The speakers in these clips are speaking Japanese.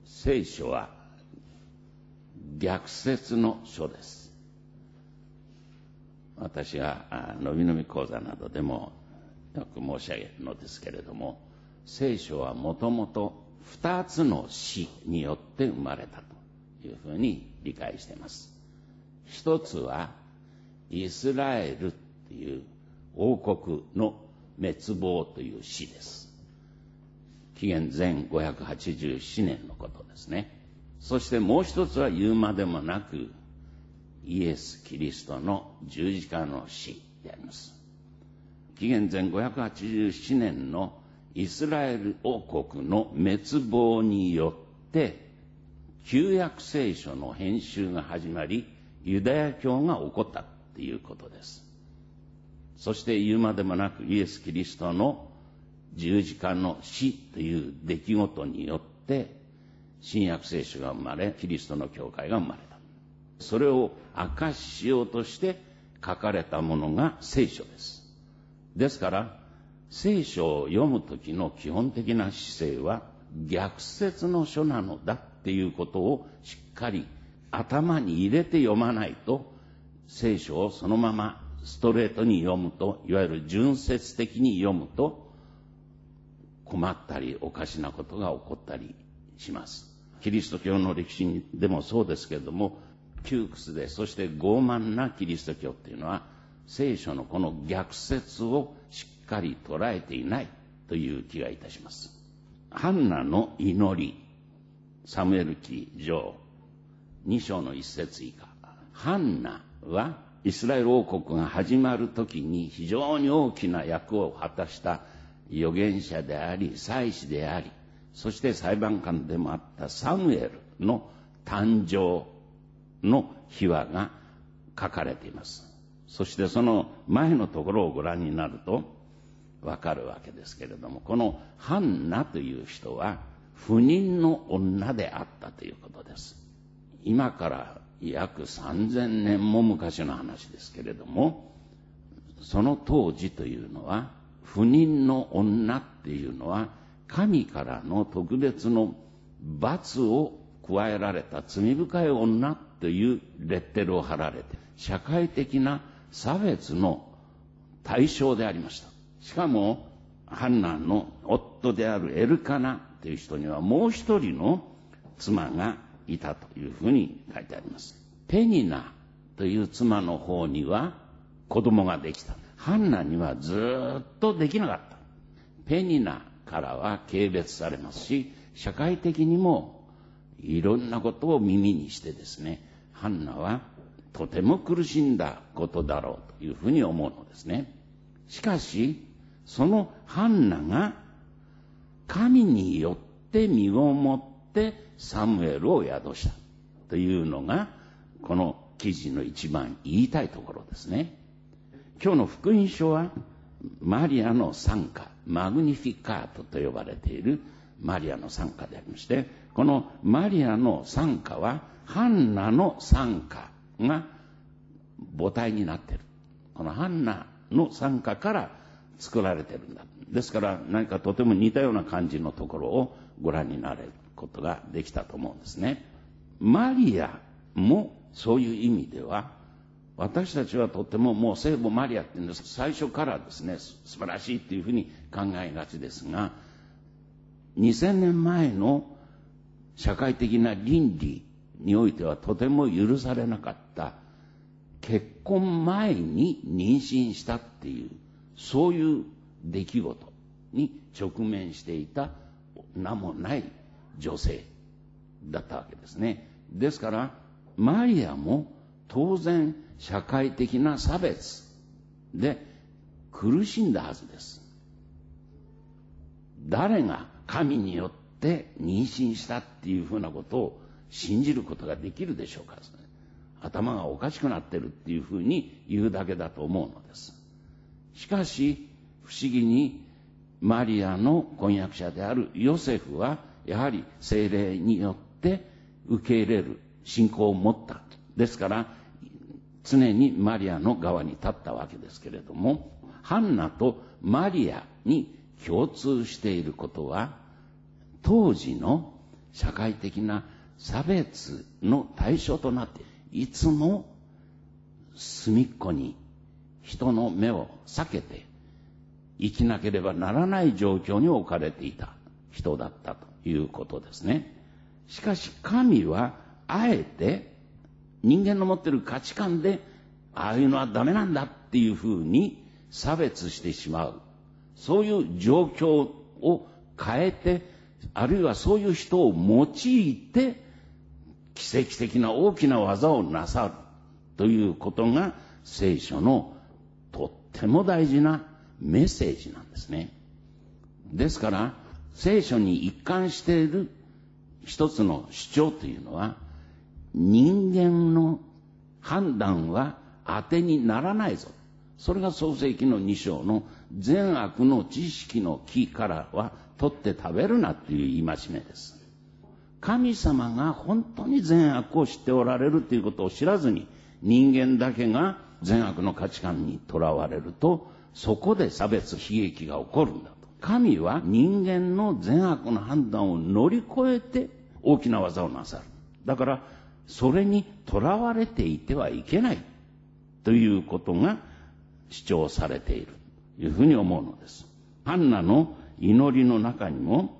聖書は逆説の書です。私はのびのび講座などでもよく申し上げるのですけれども、聖書はもともと2つの死によって生まれたというふうに理解しています。一つはイスラエルという王国の滅亡という死です。紀元前587年のことですね。そしてもう一つは言うまでもなくイエス・キリストの十字架の死であります。紀元前587年のイスラエル王国の滅亡によって旧約聖書の編集が始まり、ユダヤ教が起こったということです。そして言うまでもなくイエス・キリストの十字架の死という出来事によって新約聖書が生まれ、キリストの教会が生まれた。それを証ししようとして書かれたものが聖書です。ですから聖書を読むときの基本的な姿勢は逆説の書なのだっていうことをしっかり頭に入れて読まないと、聖書をそのままストレートに読むと、いわゆる順説的に読むと困ったりおかしなことが起こったりします。キリスト教の歴史でもそうですけれども、窮屈でそして傲慢なキリスト教っていうのは聖書のこの逆説をしっかり捉えていないという気がいたします。ハンナの祈り、サムエル記上2章の1節以下。ハンナはイスラエル王国が始まるときに非常に大きな役を果たした預言者であり祭司であり、そして裁判官でもあったサムエルの誕生の秘話が書かれています。そしてその前のところをご覧になるとわかるわけですけれども、このハンナという人は不妊の女であったということです。今から約3000年も昔の話ですけれども、その当時というのは不妊の女っていうのは神からの特別の罰を加えられた罪深い女というレッテルを貼られて、社会的な差別の対象でありました。しかもハンナの夫であるエルカナという人にはもう一人の妻がいたというふうに書いてあります。ペニナという妻の方には子供ができた。ハンナにはずっとできなかった。ペニナからは軽蔑されますし、社会的にもいろんなことを耳にしてですね、ハンナはとても苦しんだことだろうというふうに思うのですね。しかしそのハンナが神によって身ごもってサムエルを宿したというのがこの記事の一番言いたいところですね。今日の福音書はマリアの賛歌、マグニフィカートと呼ばれているマリアの賛歌でありまして、このマリアの賛歌はハンナの賛歌が母体になっている。このハンナの賛歌から作られているんだ。ですから何かとても似たような感じのところをご覧になれることができたと思うんですね。マリアもそういう意味では、私たちはとてももう聖母マリアっていうんです、最初からですね素晴らしいっていうふうに考えがちですが、2000年前の社会的な倫理においてはとても許されなかった結婚前に妊娠したっていう、そういう出来事に直面していた名もない女性だったわけですね。ですからマリアも当然社会的な差別で苦しんだはずです。誰が神によって妊娠したっていうふうなことを信じることができるでしょうかですね。頭がおかしくなってるっていうふうに言うだけだと思うのです。しかし不思議にマリアの婚約者であるヨセフはやはり聖霊によって受け入れる信仰を持った。ですから常にマリアの側に立ったわけですけれども、ハンナとマリアに共通していることは、当時の社会的な差別の対象となって、いつも隅っこに人の目を避けて生きなければならない状況に置かれていた人だったということですね。しかし神はあえて人間の持っている価値観でああいうのはダメなんだっていうふうに差別してしまう、そういう状況を変えて、あるいはそういう人を用いて奇跡的な大きな技をなさるということが聖書のとっても大事なメッセージなんですね。ですから聖書に一貫している一つの主張というのは、人間の判断は当てにならないぞ。それが創世記の2章の善悪の知識の木からは取って食べるなという戒めです。神様が本当に善悪を知っておられるということを知らずに、人間だけが善悪の価値観にとらわれると、そこで差別悲劇が起こるんだと。神は人間の善悪の判断を乗り越えて大きな技をなさる。だからそれにとらわれていてはいけないということが主張されているというふうに思うのです。ハンナの祈りの中にも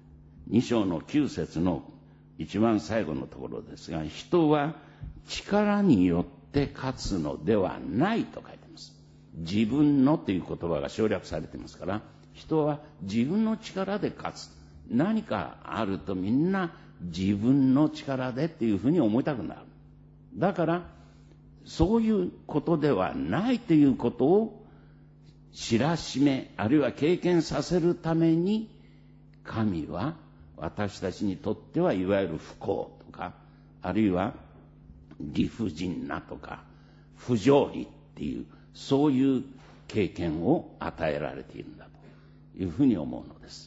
2章の9節の一番最後のところですが、人は力によって勝つのではないと書いています。自分のという言葉が省略されていますから、人は自分の力で勝つ。何かあるとみんな自分の力でっていうふうに思いたくなる。だからそういうことではないということを知らしめ、あるいは経験させるために、神は私たちにとってはいわゆる不幸とか、あるいは理不尽なとか不条理っていう、そういう経験を与えられているんだというふうに思うのです。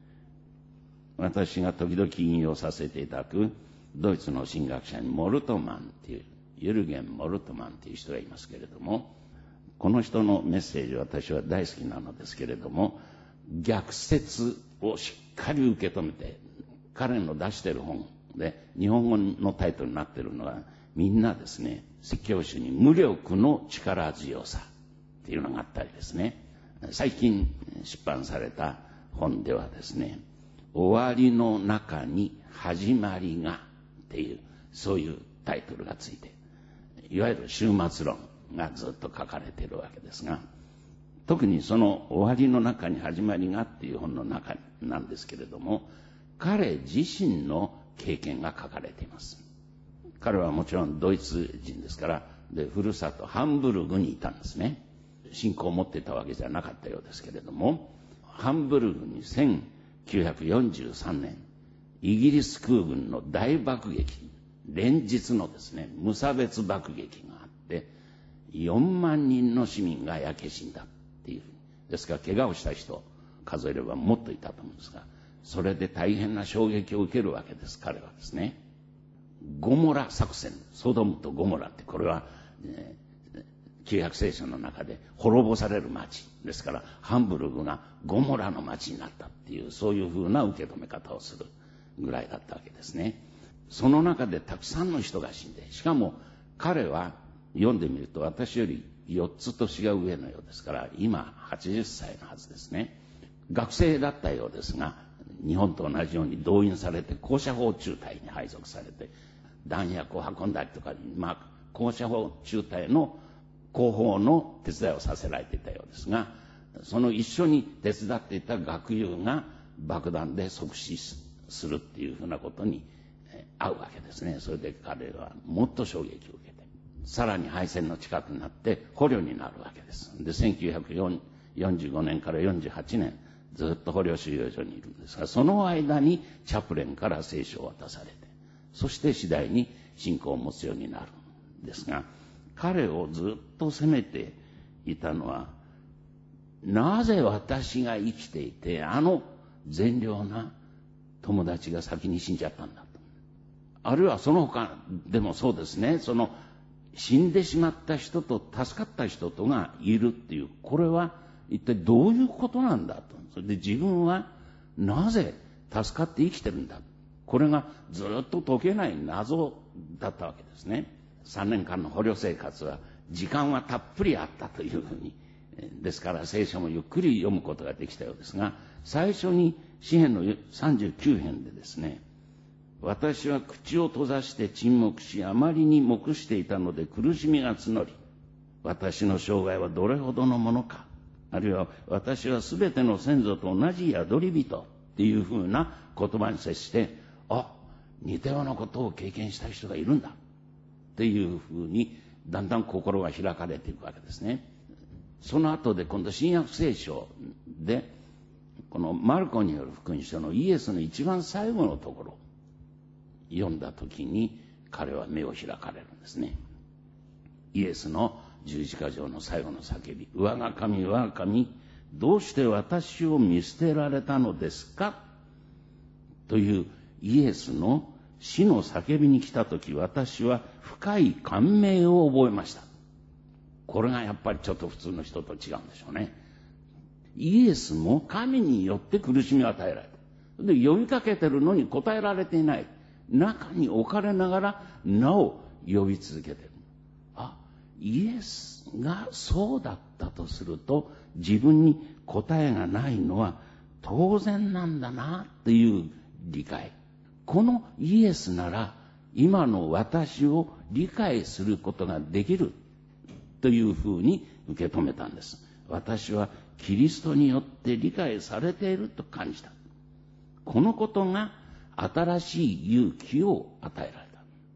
私が時々引用させていただくドイツの神学者にモルトマンっていう、ユルゲン・モルトマンという人がいますけれども、この人のメッセージは私は大好きなのですけれども、逆説をしっかり受け止めて、彼の出している本で日本語のタイトルになっているのは、みんなですね、説教集に無力の力強さっていうのがあったりですね、最近出版された本ではですね、終わりの中に始まりがっていう、そういうタイトルがついて、いわゆる終末論がずっと書かれているわけですが、特にその終わりの中に始まりがっていう本の中なんですけれども、彼自身の経験が書かれています。彼はもちろんドイツ人ですから、でふるさとハンブルグにいたんですね。信仰を持っていたわけじゃなかったようですけれども、ハンブルグに1943年イギリス空軍の大爆撃、連日のですね無差別爆撃があって、4万人の市民が焼け死んだっていうふうに、ですから怪我をした人数えればもっといたと思うんですが、それで大変な衝撃を受けるわけです。彼はですね、ゴモラ作戦、ソドムとゴモラって、これは、旧約聖書の中で滅ぼされる町ですから、ハンブルグがゴモラの町になったっていう、そういうふうな受け止め方をするぐらいだったわけですね。その中でたくさんの人が死んで、しかも彼は読んでみると私より4つ年が上のようですから、今80歳のはずですね。学生だったようですが、日本と同じように動員されて高射砲中隊に配属されて、弾薬を運んだりとか、高射砲中隊の後方の手伝いをさせられていたようですが、その一緒に手伝っていた学友が爆弾で即死するっていうふうなことに遭うわけですね。それで彼はもっと衝撃を受けて、さらに敗戦の近くになって捕虜になるわけです。で、1945年から48年ずっと捕虜収容所にいるんですが、その間にチャプレンから聖書を渡されて、そして次第に信仰を持つようになるんですが、彼をずっと責めていたのは、なぜ私が生きていてあの善良な友達が先に死んじゃったんだと。あるいはその他でもそうですね、その死んでしまった人と助かった人とがいるっていう、これは一体どういうことなんだと。それで自分はなぜ助かって生きてるんだこれがずっと解けない謎だったわけですね。3年間の捕虜生活は時間はたっぷりあったというふうに、ですから聖書もゆっくり読むことができたようですが、最初に詩編の39編でですね、私は口を閉ざして沈黙し、あまりに黙していたので苦しみが募り、私の生涯はどれほどのものか、あるいは私はすべての先祖と同じ宿り人っていうふうな言葉に接して、似たようなことを経験した人がいるんだっていうふうにだんだん心が開かれていくわけですね。その後で今度新約聖書でこのマルコによる福音書のイエスの一番最後のところ読んだ時に彼は目を開かれるんですね。イエスの十字架上の最後の叫び、我が神我が神、どうして私を見捨てられたのですかというイエスの死の叫びに来た時、私は深い感銘を覚えました。これがやっぱりちょっと普通の人と違うんでしょうね。イエスも神によって苦しみを与えられた。で、呼びかけてるのに答えられていない。中に置かれながらなお呼び続けている。イエスがそうだったとすると、自分に答えがないのは当然なんだなっていう理解。このイエスなら今の私を理解することができるというふうに受け止めたんです。私はキリストによって理解されていると感じた。このことが新しい勇気を与えられた。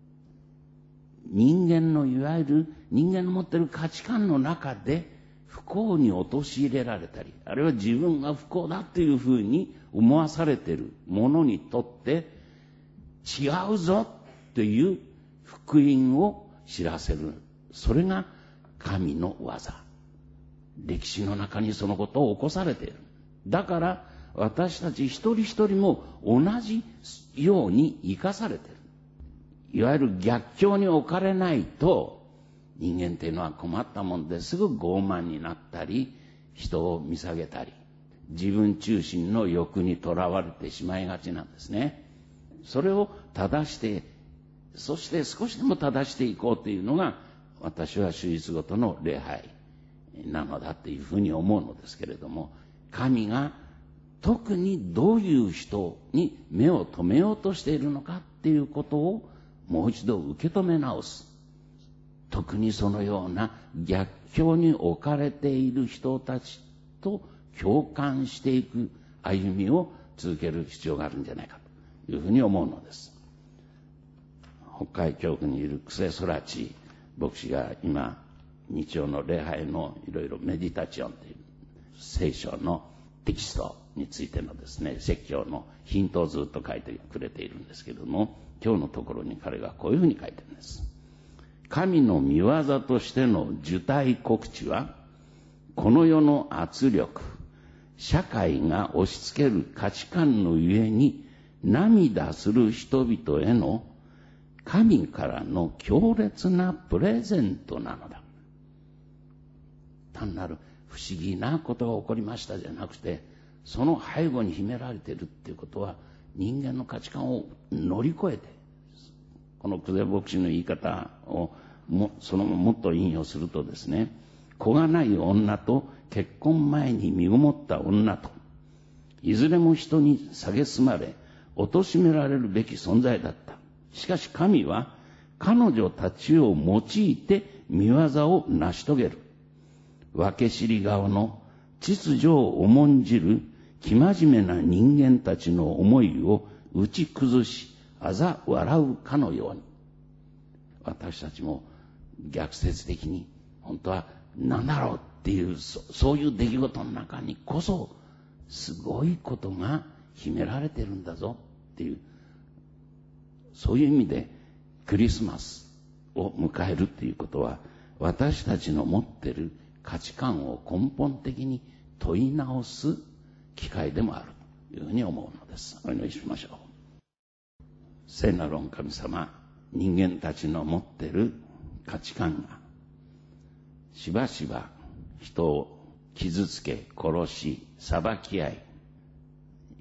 人間のいわゆる人間の持っている価値観の中で不幸に陥れられたり、あるいは自分が不幸だというふうに思わされているものにとって違うぞという福音を知らせる。それが神の技。歴史の中にそのことを起こされている。だから私たち一人一人も同じように生かされている。いわゆる逆境に置かれないと、人間っていうのは困ったもんですぐ傲慢になったり、人を見下げたり、自分中心の欲にとらわれてしまいがちなんですね。それを正して、そして少しでも正していこうというのが、私は手術ごとの礼拝なのだというふうに思うのですけれども、神が特にどういう人に目を留めようとしているのかっていうことをもう一度受け止め直す。特にそのような逆境に置かれている人たちと共感していく歩みを続ける必要があるんじゃないかというふうに思うのです。北海教区にいるクセソラチ牧師が今日曜の礼拝のいろいろメディタチオンという聖書のテキストについてのですね、説教のヒントをずっと書いてくれているんですけれども、今日のところに彼がこういうふうに書いてるんです。神の御業としての受胎告知は、この世の圧力、社会が押し付ける価値観のゆえに涙する人々への神からの強烈なプレゼントなのだ。単なる不思議なことが起こりましたじゃなくて、その背後に秘められているっていうことは、人間の価値観を乗り越えて、この久世牧師の言い方をそのもっと引用するとですね、子がない女と結婚前に身ごもった女と、いずれも人に蔑まれ貶められるべき存在だった。しかし神は彼女たちを用いて御業を成し遂げる。分け知り顔の秩序を重んじる生真面目な人間たちの思いを打ち崩し、嘲笑うかのように、私たちも逆説的に本当は何だろうっていうそういう出来事の中にこそすごいことが秘められてるんだぞっていう、そういう意味でクリスマスを迎えるっていうことは、私たちの持っている価値観を根本的に問い直す機会でもあるというふうに思うのです。お祈りしましょう。聖なる御神様、人間たちの持っている価値観がしばしば人を傷つけ、殺し、裁き合い、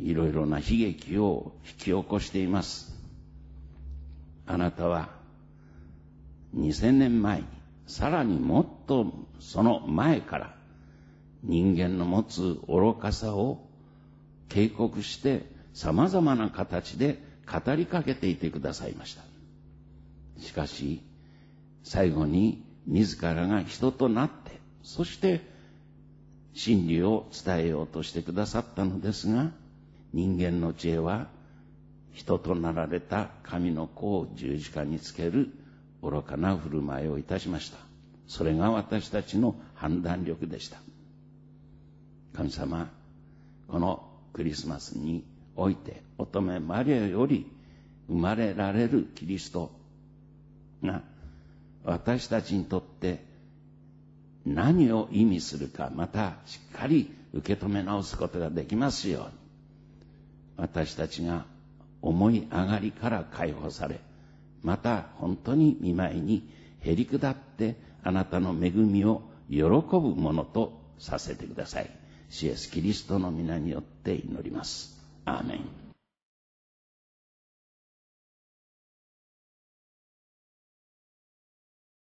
いろいろな悲劇を引き起こしています。あなたは2000年前に、さらにもっとその前から人間の持つ愚かさを警告して様々な形で語りかけていてくださいました。しかし最後に自らが人となって、そして真理を伝えようとしてくださったのですが、人間の知恵は人となられた神の子を十字架につける愚かな振る舞いをいたしました。それが私たちの判断力でした。神様、このクリスマスにおいて乙女マリアより生まれられるキリストが私たちにとって何を意味するか、またしっかり受け止め直すことができますように、私たちが思い上がりから解放され、また本当に御前にへり下ってあなたの恵みを喜ぶものとさせてください。主イエスキリストの皆によって祈ります。アーメン。